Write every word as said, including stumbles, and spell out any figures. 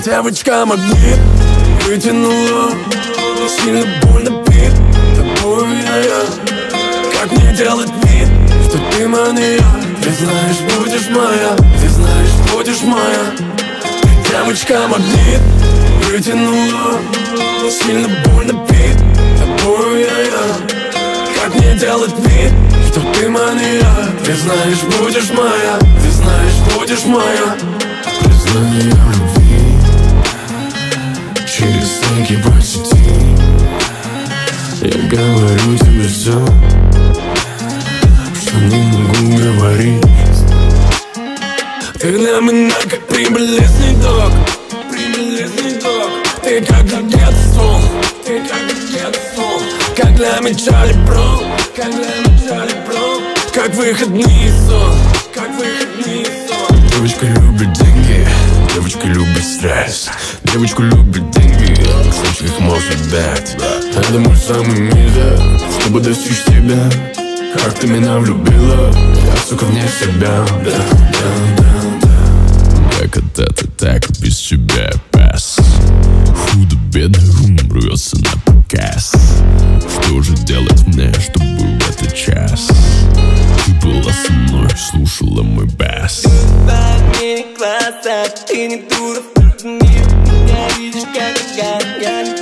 Девочка-магнит вытянула, сильно больно бит тобою я. Как мне делать вид, что ты мания? Ты знаешь, будешь моя, ты знаешь, будешь моя. Девочка-магнит вытянула, сильно больно бит тобою я. Как мне делать вид, что ты мания? Ты знаешь, будешь моя, ты знаешь, будешь моя. Признание любви через стенки по сети. Я говорю тебе все, что не могу говорить. Ты для меня как прибыльный док, прибыльный док. Ты как детство, ты как детство. Как для меча Леброн, как для меча Леброн. Как выходный сон, как выходный сон. Девочка любит деньги, девочка любит стресс. Девочку любит деньги, кстати, их может дать. Это мой самый мизер, чтобы достичь тебя. Как ты меня влюбила, я, сука, вне себя. Да, да, да, да. Как от это так без тебя пас. Худо-бедно ум рвется на показ. Что же делать мне, чтобы в этот час ты была со мной, слушала мой бас? Ты не класса, ты не дура, ты не меня видишь, как я, я не